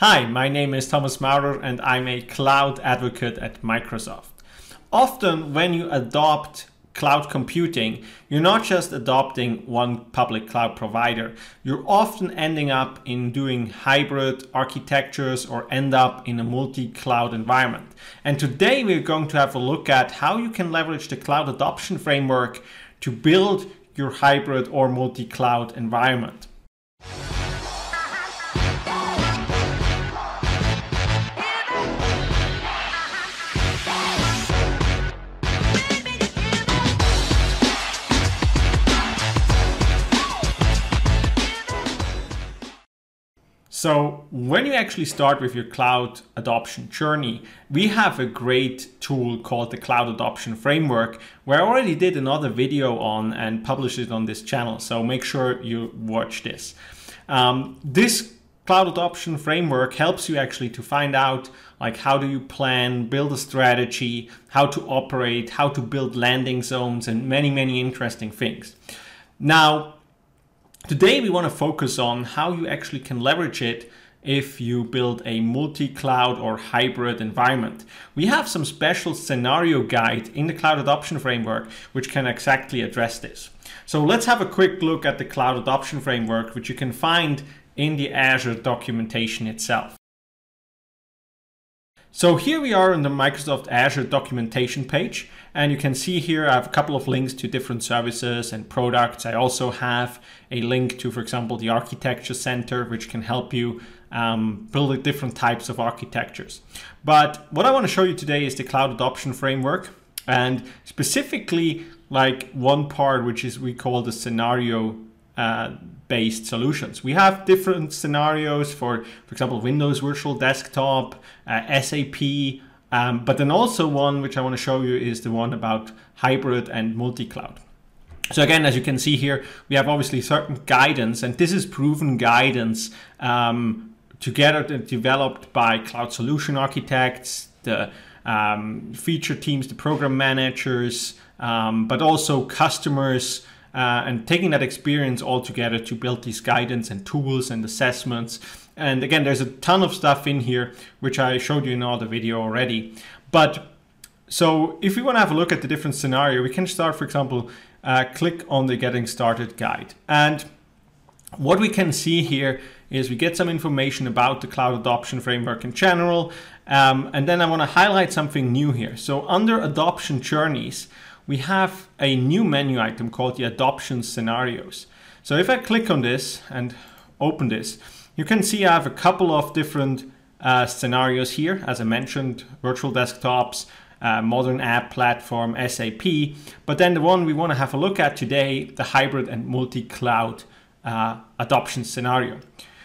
Hi, my name is Thomas Maurer and I'm a cloud advocate at Microsoft. Often when you adopt cloud computing, you're not just adopting one public cloud provider. You're often ending up in doing hybrid architectures or end up in a multi-cloud environment. And today we're going to have a look at how you can leverage the cloud adoption framework to build your hybrid or multi-cloud environment. So when you actually start with your cloud adoption journey, we have a great tool called the Cloud Adoption Framework, where I already did another video on and published it on this channel. So make sure you watch this. This Cloud Adoption Framework helps you actually to find out like how do you plan, build a strategy, how to operate, how to build landing zones, and many interesting things. Now, today we want to focus on how you actually can leverage it if you build a multi-cloud or hybrid environment. We have some special scenario guide in the Cloud Adoption Framework which can exactly address this. So let's have a quick look at the Cloud Adoption Framework, which you can find in the Azure documentation itself. So here we are on the Microsoft Azure documentation page, and you can see here I have a couple of links to different services and products. I also have a link to, for example, the Architecture Center, which can help you build different types of architectures. But what I want to show you today is the Cloud Adoption Framework, and specifically like one part which is we call the scenario based solutions. We have different scenarios for example, Windows Virtual Desktop, SAP, but then also one which I want to show you is the one about hybrid and multi-cloud. So again, as you can see here, we have obviously certain guidance, and this is proven guidance together developed by cloud solution architects, the feature teams, the program managers, but also customers, and taking that experience all together to build these guidance and tools and assessments. And again, there's a ton of stuff in here, which I showed you in another video already. But so if we want to have a look at the different scenario, we can start, for example, click on the Getting Started guide. And what we can see here is we get some information about the Cloud Adoption Framework in general. And then I want to highlight something new here. So under Adoption Journeys, we have a new menu item called the Adoption Scenarios. So if I click on this and open this, you can see I have a couple of different scenarios here. As I mentioned, virtual desktops, modern app platform, SAP. But then the one we want to have a look at today, the hybrid and multi-cloud adoption scenario.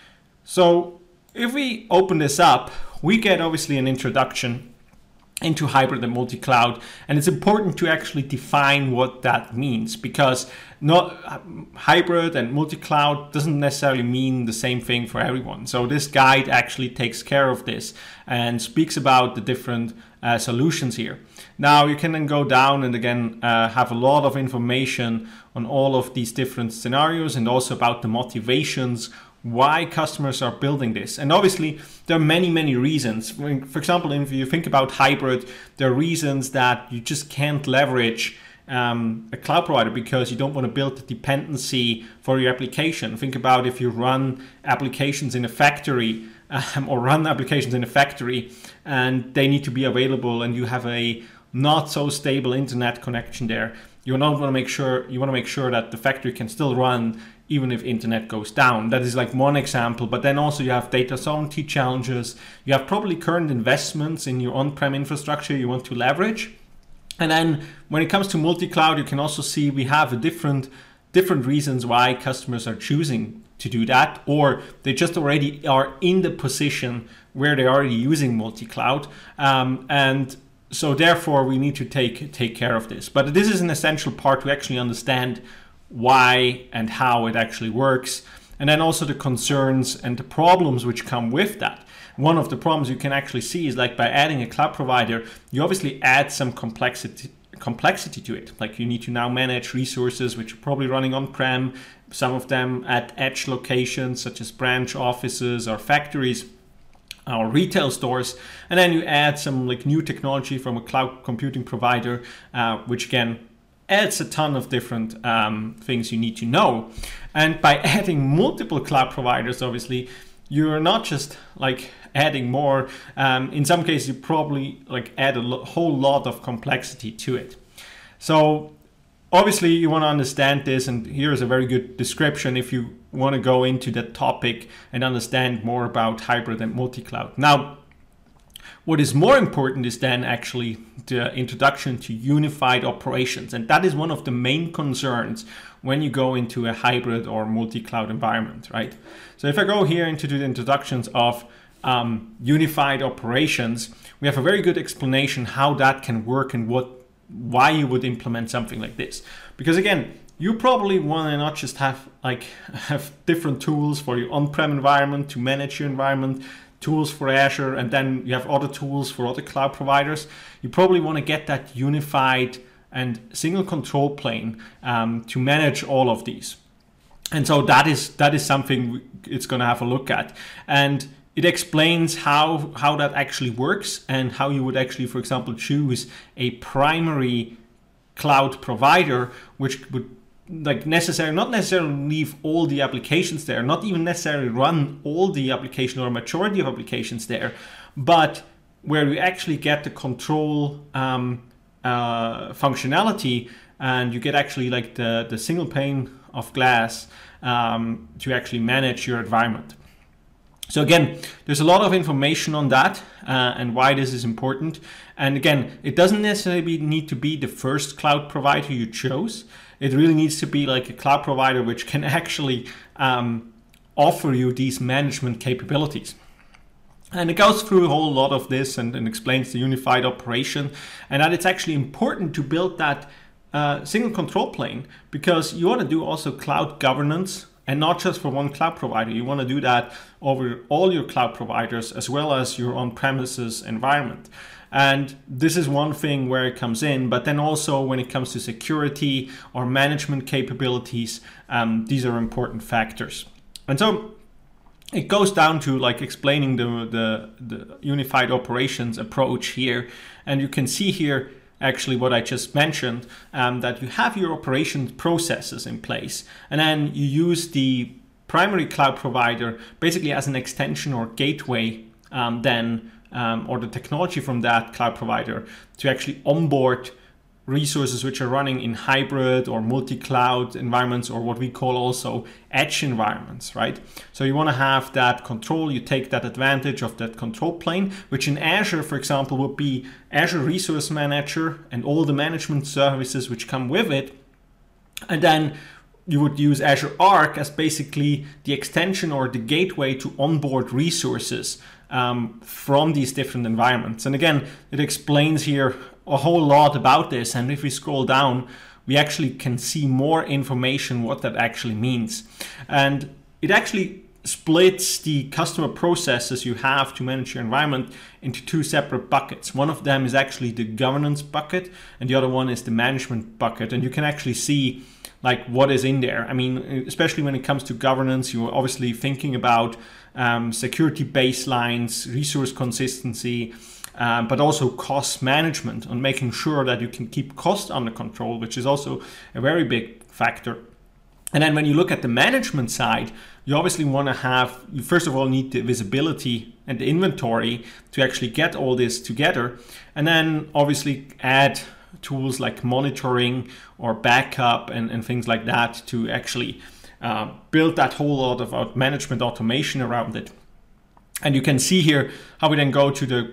So if we open this up, we get obviously an introduction into hybrid and multi-cloud, and it's important to actually define what that means, because not hybrid and multi-cloud doesn't necessarily mean the same thing for everyone. So this guide actually takes care of this and speaks about the different solutions here. Now you can then go down and again have a lot of information on all of these different scenarios and also about the motivations why customers are building this. And obviously there are many reasons. For example, if you think about hybrid, there are reasons that you just can't leverage a cloud provider because you don't want to build the dependency for your application. Think about if you run applications in a factory or run applications in a factory and they need to be available and you have a not so stable internet connection there. You want to make sure that the factory can still run even if internet goes down. That is like one example, but then also you have data sovereignty challenges. You have probably current investments in your on-prem infrastructure you want to leverage. And then when it comes to multi-cloud, you can also see we have different reasons why customers are choosing to do that, or they just already are in the position where they're already using multi-cloud. And so therefore we need to take care of this. But this is an essential part to actually understand why and how it actually works, and then also the concerns and the problems which come with that. One of the problems you can actually see is like by adding a cloud provider, you obviously add some complexity to it. Like you need to now manage resources which are probably running on-prem, some of them at edge locations such as branch offices or factories. or retail stores, and then you add some like new technology from a cloud computing provider, which again adds a ton of different things you need to know. And by adding multiple cloud providers, obviously, you're not just like adding more. In some cases, you probably like add a whole lot of complexity to it. So obviously, you want to understand this, and here's a very good description if you want to go into that topic and understand more about hybrid and multi-cloud. Now, what is more important is then actually the introduction to unified operations, and that is one of the main concerns when you go into a hybrid or multi-cloud environment, right? So if I go here into the introductions of unified operations, we have a very good explanation how that can work and why you would implement something like this. Because again, you probably want to not just have different tools for your on-prem environment to manage your environment, tools for Azure, and then you have other tools for other cloud providers. You probably want to get that unified and single control plane to manage all of these. And so that is something it's going to have a look at. And it explains how that actually works and how you would actually, for example, choose a primary cloud provider, which would not necessarily leave all the applications there, not even necessarily run all the application or a majority of applications there, but where you actually get the control functionality, and you get actually like the single pane of glass to actually manage your environment. So again, there's a lot of information on that and why this is important. And again, it doesn't necessarily need to be the first cloud provider you chose. It really needs to be like a cloud provider which can actually offer you these management capabilities. And it goes through a whole lot of this and explains the unified operation, and that it's actually important to build that single control plane, because you want to do also cloud governance, and not just for one cloud provider. You want to do that over all your cloud providers as well as your on-premises environment. And this is one thing where it comes in, but then also when it comes to security or management capabilities, these are important factors. And so it goes down to like explaining the unified operations approach here. And you can see here actually what I just mentioned, that you have your operations processes in place, and then you use the primary cloud provider basically as an extension or gateway or the technology from that cloud provider to actually onboard resources which are running in hybrid or multi-cloud environments, or what we call also edge environments, right? So you want to have that control, you take that advantage of that control plane, which in Azure, for example, would be Azure Resource Manager and all the management services which come with it. And then you would use Azure Arc as basically the extension or the gateway to onboard resources from these different environments. And again, it explains here a whole lot about this, and if we scroll down, we actually can see more information what that actually means. And it actually splits the customer processes you have to manage your environment into two separate buckets. One of them is actually the governance bucket, and the other one is the management bucket. And you can actually see like what is in there. I mean, especially when it comes to governance, you're obviously thinking about security baselines, resource consistency, but also cost management, on making sure that you can keep costs under control, which is also a very big factor. And then when you look at the management side, you obviously want to have, you first of all need the visibility and the inventory to actually get all this together. And then obviously add tools like monitoring or backup and things like that to actually build that whole lot of management automation around it. And you can see here how we then go to the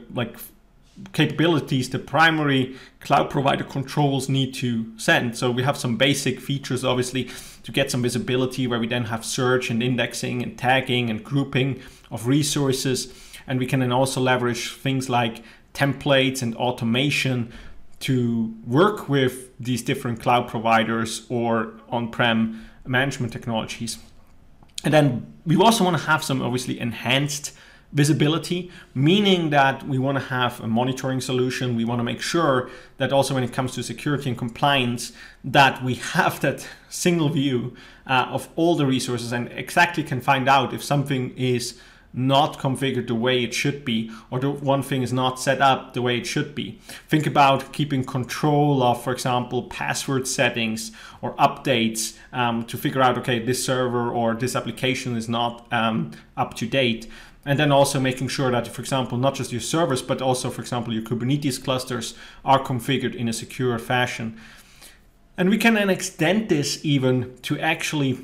capabilities the primary cloud provider controls need to send. So we have some basic features obviously to get some visibility, where we then have search and indexing and tagging and grouping of resources. And we can then also leverage things like templates and automation to work with these different cloud providers or on-prem management technologies. And then we also want to have some obviously enhanced visibility, meaning that we want to have a monitoring solution. We want to make sure that also when it comes to security and compliance, that we have that single view of all the resources and exactly can find out if something is not configured the way it should be, or the one thing is not set up the way it should be. Think about keeping control of, for example, password settings or updates to figure out, okay, this server or this application is not up to date. And then also making sure that, for example, not just your servers, but also, for example, your Kubernetes clusters are configured in a secure fashion. And we can then extend this even to actually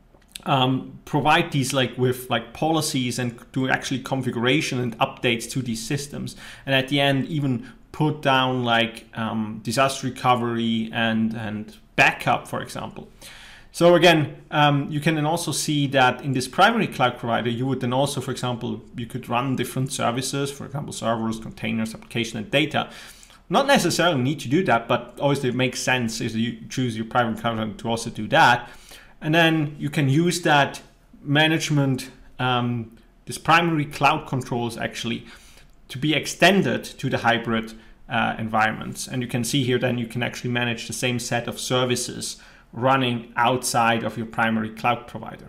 provide these with policies and do actually configuration and updates to these systems. And at the end, even put down disaster recovery and backup, for example. So again, you can then also see that in this primary cloud provider, you would then also, for example, you could run different services, for example, servers, containers, application, and data. Not necessarily need to do that, but obviously it makes sense if you choose your private cloud to also do that. And then you can use that management, this primary cloud controls actually, to be extended to the hybrid environments. And you can see here then you can actually manage the same set of services running outside of your primary cloud provider.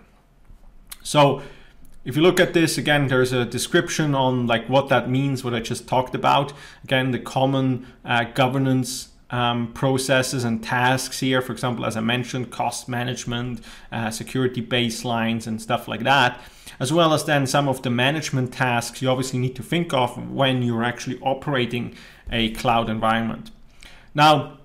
So if you look at this, again, there's a description on what that means, what I just talked about. Again, the common governance processes and tasks here, for example, as I mentioned, cost management, security baselines and stuff like that, as well as then some of the management tasks you obviously need to think of when you're actually operating a cloud environment. Now,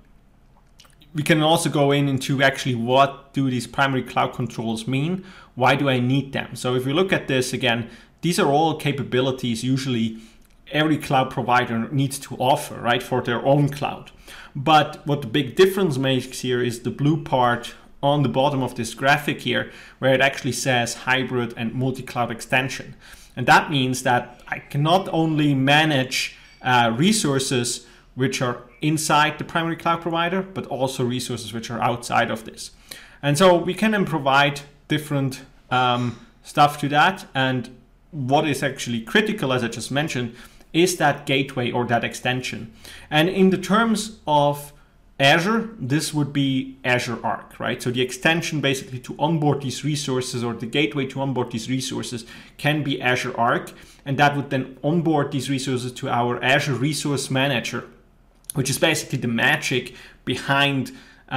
we can also go into actually what do these primary cloud controls mean? Why do I need them? So if we look at this again, these are all capabilities usually every cloud provider needs to offer, right, for their own cloud. But what the big difference makes here is the blue part on the bottom of this graphic here, where it actually says hybrid and multi-cloud extension. And that means that I can not only manage resources which are inside the primary cloud provider, but also resources which are outside of this. And so we can then provide different stuff to that. And what is actually critical, as I just mentioned, is that gateway or that extension. And in the terms of Azure, this would be Azure Arc, right? So the extension basically to onboard these resources, or the gateway to onboard these resources, can be Azure Arc. And that would then onboard these resources to our Azure Resource Manager, which is basically the magic behind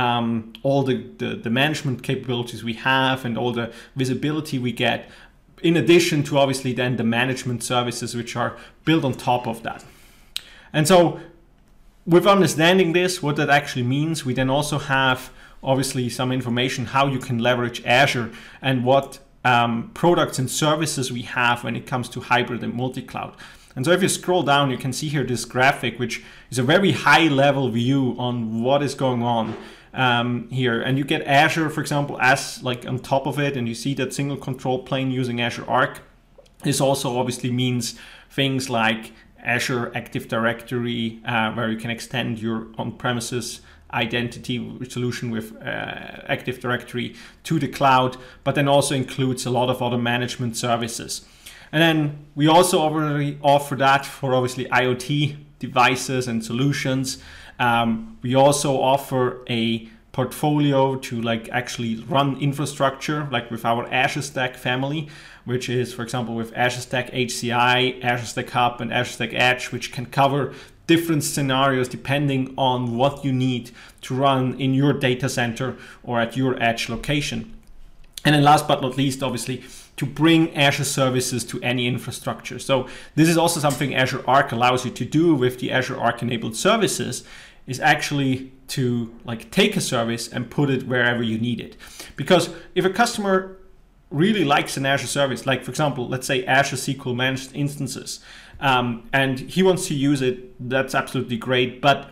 all the management capabilities we have and all the visibility we get, in addition to obviously then the management services which are built on top of that. And so with understanding this, what that actually means, we then also have obviously some information how you can leverage Azure and what products and services we have when it comes to hybrid and multi-cloud. And so if you scroll down, you can see here this graphic, which is a very high level view on what is going on here. And you get Azure, for example, as on top of it, and you see that single control plane using Azure Arc. This also obviously means things like Azure Active Directory, where you can extend your on-premises identity solution with Active Directory to the cloud, but then also includes a lot of other management services. And then we also already offer that for obviously IoT devices and solutions. We also offer a portfolio to actually run infrastructure, with our Azure Stack family, which is, for example, with Azure Stack HCI, Azure Stack Hub, and Azure Stack Edge, which can cover different scenarios depending on what you need to run in your data center or at your edge location. And then last but not least, obviously, to bring Azure services to any infrastructure. So this is also something Azure Arc allows you to do with the Azure Arc enabled services, is actually to take a service and put it wherever you need it. Because if a customer really likes an Azure service, for example, let's say Azure SQL managed instances, and he wants to use it, that's absolutely great. But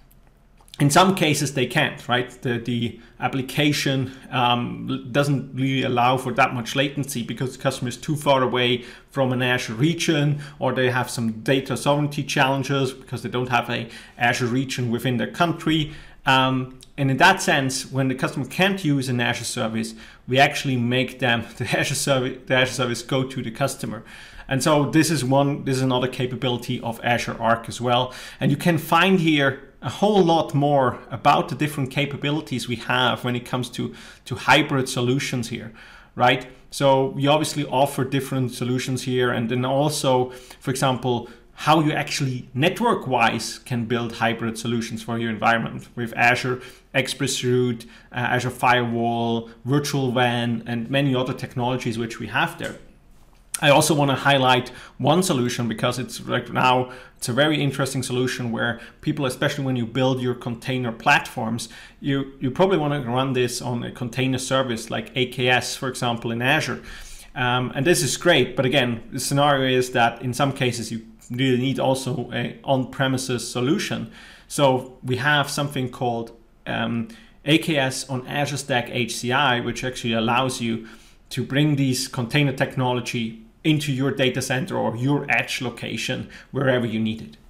in some cases they can't, right? The application doesn't really allow for that much latency because the customer is too far away from an Azure region, or they have some data sovereignty challenges because they don't have a Azure region within their country. And in that sense, when the customer can't use an Azure service, we actually make them the Azure service go to the customer. And so this is another capability of Azure Arc as well. And you can find here a whole lot more about the different capabilities we have when it comes to hybrid solutions here, right? So we obviously offer different solutions here, and then also, for example, how you actually network-wise can build hybrid solutions for your environment with Azure ExpressRoute, Azure Firewall, Virtual WAN, and many other technologies which we have there. I also want to highlight one solution because it's right now, it's a very interesting solution where people, especially when you build your container platforms, you probably want to run this on a container service like AKS, for example, in Azure. And this is great, but again, the scenario is that in some cases you really need also an on-premises solution. So we have something called AKS on Azure Stack HCI, which actually allows you to bring these container technology into your data center or your edge location wherever you need it.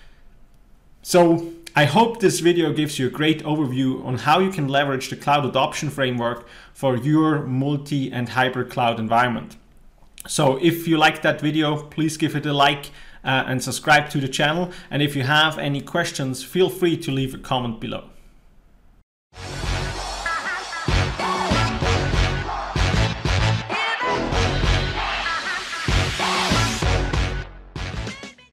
So I hope this video gives you a great overview on how you can leverage the cloud adoption framework for your multi and hybrid cloud environment. So if you liked that video, please give it a like and subscribe to the channel. And if you have any questions, feel free to leave a comment below.